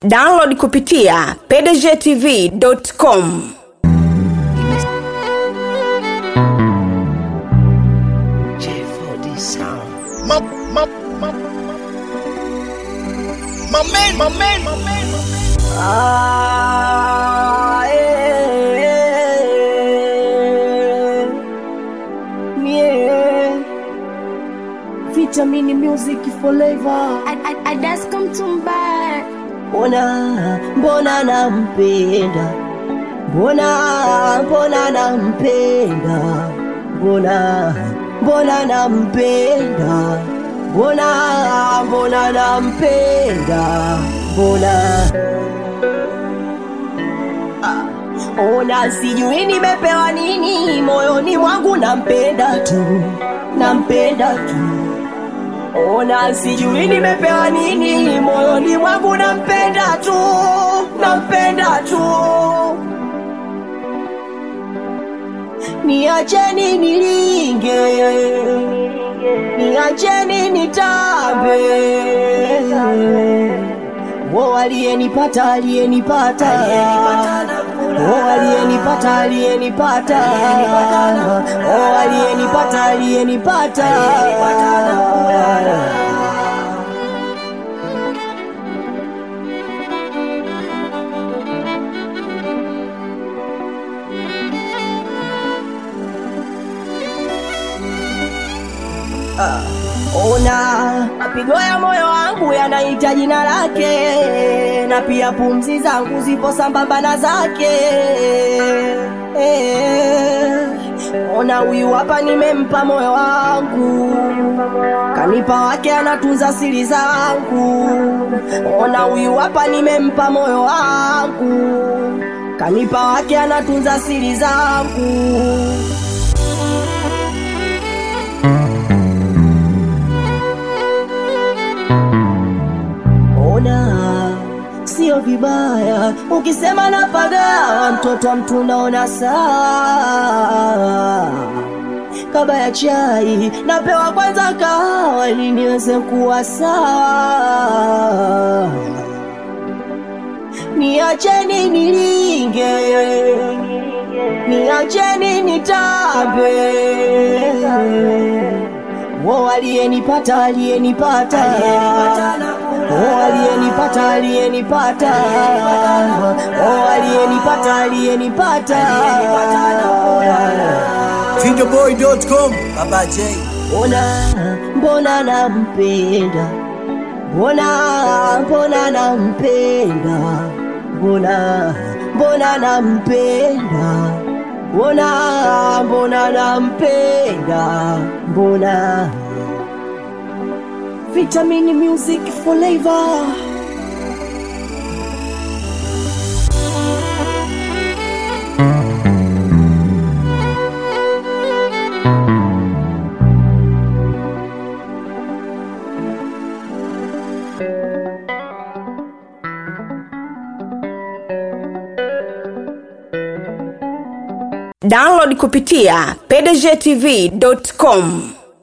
Download kupitia pdgtv.com. J4D sound. My man. Vitamin music forever. I just come to back. Mbona nampenda, mbona nampenda, mbona nampenda, mbona nampenda, ona sijui nimepewa nini, moyoni mwangu nampenda tu. Ona sijui nimepewa nini, moyoni mwangu nampenda tu. Niacheni nilinge, niacheni nitambe. Wo aliyenipata. Oh aliyenipata. Ona mapigo ya moyo wangu yanahitaji jina lake, na pia pumzi zangu zipo sambamba na zake. Ona huyu hapa nimempa moyo wangu, kanipa wake anatunza siri zangu. Ona huyu hapa nimempa moyo wangu, kanipa wake anatunza siri zangu. Sio vibaya ukisema napagawa, mtoto wa mtu naona saa. Kaba ya chai napewa kwanza kahawa ili niweze kuwa sawa. Niacheni nilinge, niacheni nitambe. Wo aliyenipata. Oh aliyenipata. Videoboy.com Baba J. Mbona nampenda, mbona nampenda, mbona nampenda, mbona nampenda. Vitamin music forever. Download kupitia pdgtv.com.